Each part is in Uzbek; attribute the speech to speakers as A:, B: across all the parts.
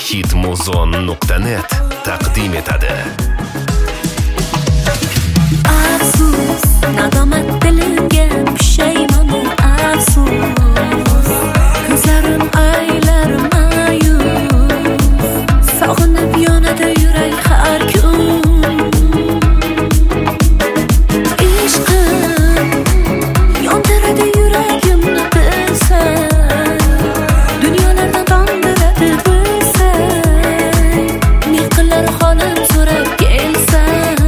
A: hitmuzon.net taqdim etadi.
B: Afsus, nadomat dilimga pushaymonu afsus. Ko'zlarim aylar ma'yus, sog'inib yonadi yurak har kun. Ishqim yondiradi yuragimni bilsang, dunyolardan tondiradi bilsang, ne qilar holim so'rab kelsang.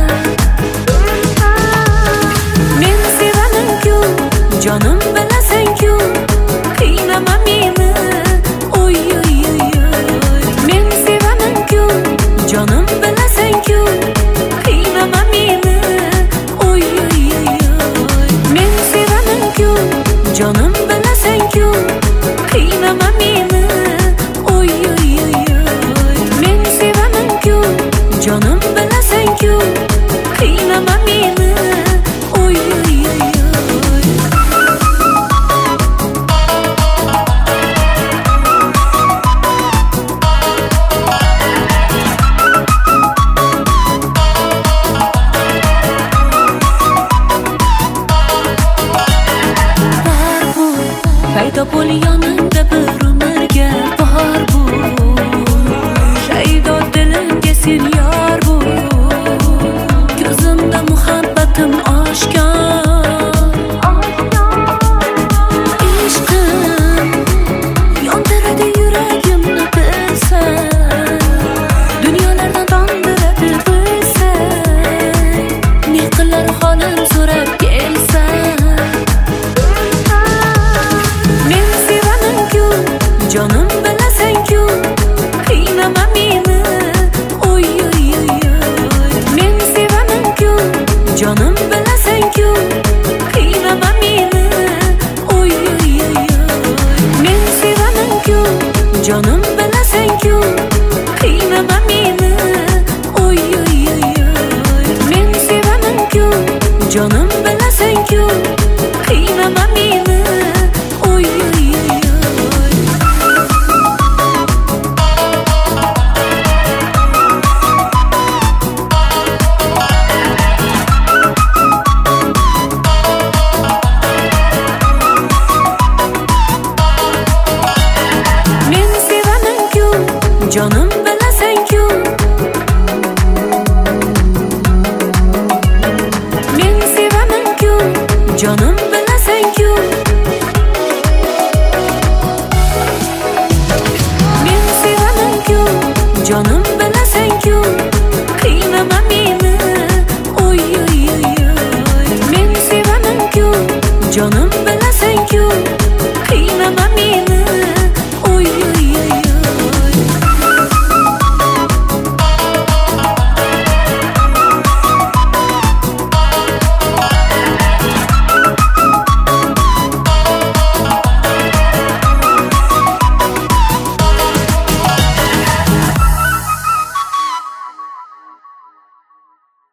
B: Men sevaman-ku, jonim bilasan-ku, qiynama meni, oy oy oy oy. Men sevaman-ku, jonim bilasan-ku, qiynama meni, oy oy oy oy. Men sevaman-ku, jonim bilasan-ku, qiynama meni, oy oy oy oy. Men sevaman-ku, jonim bilasan-ku, qiynama meni, oy oy oy oy. Paydo bo'l yonimda bir umrga bor bu. Shaydo dilimga sen yor bu. Ko'zimda muhabbatim oshkor. Ishqim yondiradi yuragimni bilsang, dunyolardan tondiradi bilsang, ne qilar holim so'rab kelsang. Men sevaman-ku, jonim bilasan-ku, qiynama meni, oy oy oy oy. Men sevaman-ku, jonim bilasan-ku, qiynama meni, oy oy oy oy. Men sevaman-ku, jonim bilasan-ku, qiynama meni, oy oy oy oy. Men sevaman-ku, jonim bilasan-ku, qiynama meni, oy oy oy oy. Men sevaman-ku, jonim bilasan-ku. Men sevaman-ku, jonim bilasan-ku. Men sevaman-ku, jonim